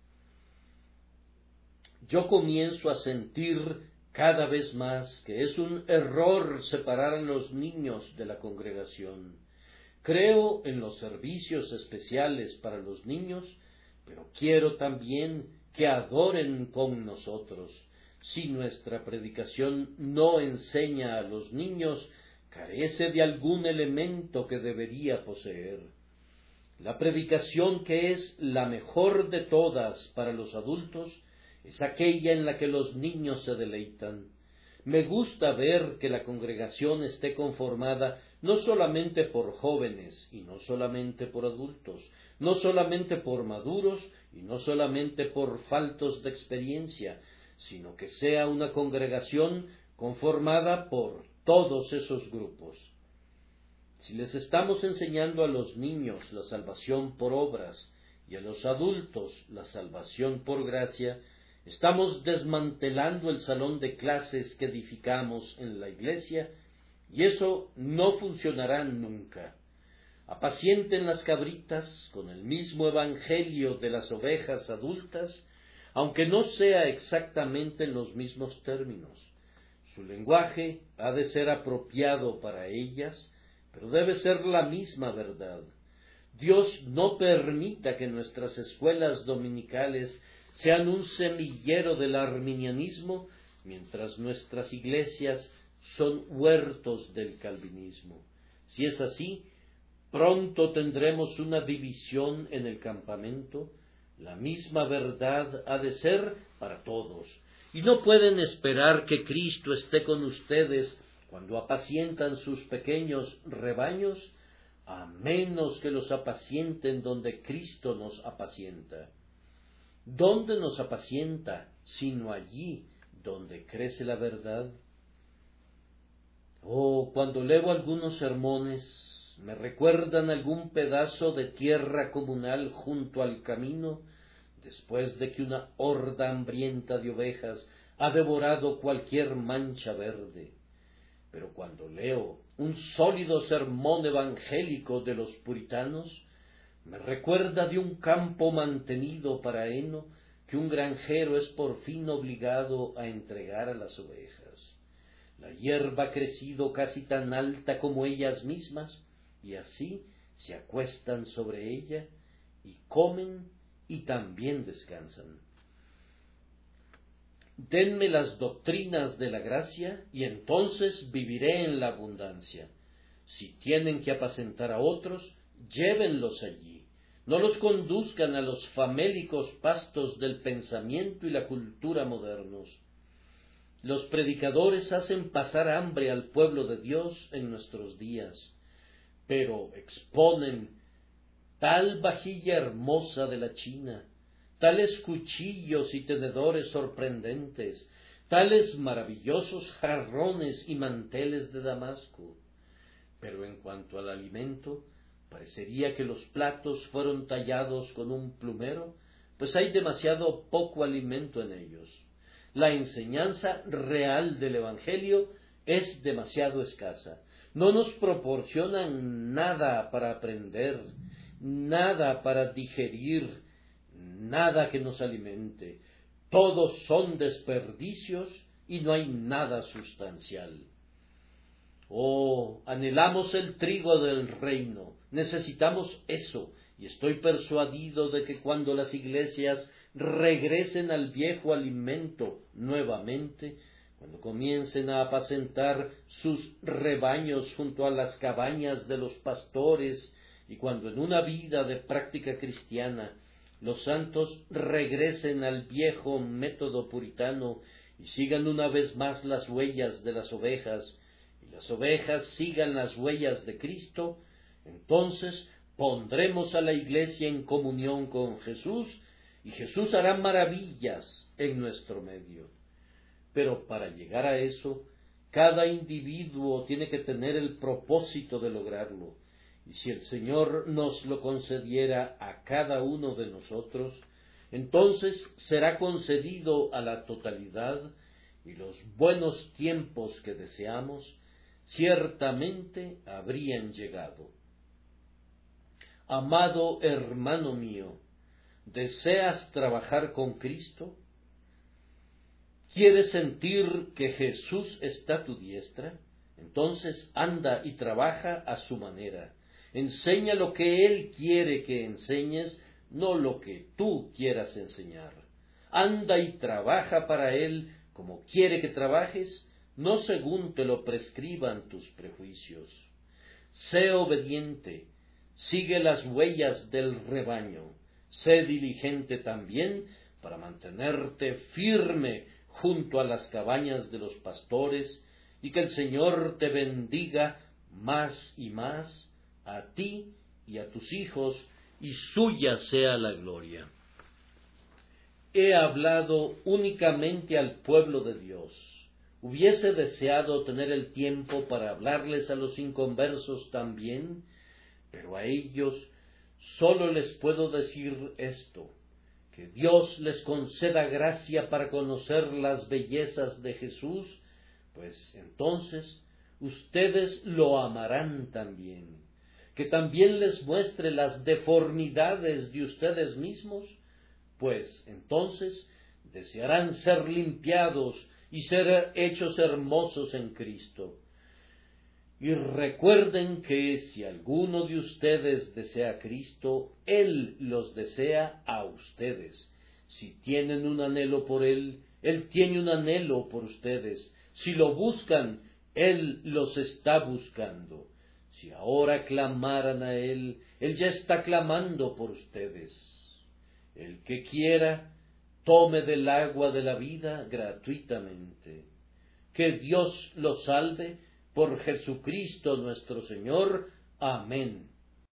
[SPEAKER 1] Yo comienzo a sentir cada vez más que es un error separar a los niños de la congregación. Creo en los servicios especiales para los niños, pero quiero también que adoren con nosotros. Si nuestra predicación no enseña a los niños, carece de algún elemento que debería poseer. La predicación que es la mejor de todas para los adultos es aquella en la que los niños se deleitan. Me gusta ver que la congregación esté conformada no solamente por jóvenes y no solamente por adultos, no solamente por maduros y no solamente por faltos de experiencia, sino que sea una congregación conformada por todos esos grupos. Si les estamos enseñando a los niños la salvación por obras y a los adultos la salvación por gracia, estamos desmantelando el salón de clases que edificamos en la iglesia, y eso no funcionará nunca. Apacienten las cabritas con el mismo evangelio de las ovejas adultas, aunque no sea exactamente en los mismos términos. Su lenguaje ha de ser apropiado para ellas, pero debe ser la misma verdad. Dios no permita que nuestras escuelas dominicales sean un semillero del arminianismo, mientras nuestras iglesias son huertos del calvinismo. Si es así, pronto tendremos una división en el campamento. La misma verdad ha de ser para todos, y no pueden esperar que Cristo esté con ustedes cuando apacientan sus pequeños rebaños, a menos que los apacienten donde Cristo nos apacienta. ¿Dónde nos apacienta, sino allí donde crece la verdad? Oh, cuando leo algunos sermones, me recuerdan algún pedazo de tierra comunal junto al camino, después de que una horda hambrienta de ovejas ha devorado cualquier mancha verde. Pero cuando leo un sólido sermón evangélico de los puritanos, me recuerda de un campo mantenido para heno que un granjero es por fin obligado a entregar a las ovejas. La hierba ha crecido casi tan alta como ellas mismas, y así se acuestan sobre ella y comen y también descansan. Denme las doctrinas de la gracia, y entonces viviré en la abundancia. Si tienen que apacentar a otros, llévenlos allí. No los conduzcan a los famélicos pastos del pensamiento y la cultura modernos. Los predicadores hacen pasar hambre al pueblo de Dios en nuestros días, pero exponen tal vajilla hermosa de la China, tales cuchillos y tenedores sorprendentes, tales maravillosos jarrones y manteles de Damasco. Pero en cuanto al alimento, parecería que los platos fueron tallados con un plumero, pues hay demasiado poco alimento en ellos. La enseñanza real del Evangelio es demasiado escasa. No nos proporcionan nada para aprender, nada para digerir, nada que nos alimente. Todos son desperdicios y no hay nada sustancial. Oh, anhelamos el trigo del reino, necesitamos eso, y estoy persuadido de que cuando las iglesias regresen al viejo alimento nuevamente, cuando comiencen a apacentar sus rebaños junto a las cabañas de los pastores, y cuando en una vida de práctica cristiana los santos regresen al viejo método puritano y sigan una vez más las huellas de las ovejas, y las ovejas sigan las huellas de Cristo, entonces pondremos a la iglesia en comunión con Jesús, y Jesús hará maravillas en nuestro medio. Pero para llegar a eso, cada individuo tiene que tener el propósito de lograrlo, y si el Señor nos lo concediera a cada uno de nosotros, entonces será concedido a la totalidad, y los buenos tiempos que deseamos ciertamente habrían llegado. Amado hermano mío, ¿deseas trabajar con Cristo? ¿Quieres sentir que Jesús está a tu diestra? Entonces anda y trabaja a su manera. Enseña lo que Él quiere que enseñes, no lo que tú quieras enseñar. Anda y trabaja para Él como quiere que trabajes, no según te lo prescriban tus prejuicios. Sé obediente, sigue las huellas del rebaño, sé diligente también para mantenerte firme junto a las cabañas de los pastores, y que el Señor te bendiga más y más, a ti y a tus hijos, y suya sea la gloria. He hablado únicamente al pueblo de Dios. Hubiese deseado tener el tiempo para hablarles a los inconversos también, pero a ellos sólo les puedo decir esto: que Dios les conceda gracia para conocer las bellezas de Jesús, pues entonces ustedes lo amarán también. Que también les muestre las deformidades de ustedes mismos, pues entonces desearán ser limpiados y ser hechos hermosos en Cristo. Y recuerden que si alguno de ustedes desea a Cristo, Él los desea a ustedes. Si tienen un anhelo por Él, Él tiene un anhelo por ustedes. Si lo buscan, Él los está buscando. Si ahora clamaran a Él, Él ya está clamando por ustedes. El que quiera, tome del agua de la vida gratuitamente. Que Dios los salve por Jesucristo nuestro Señor. Amén.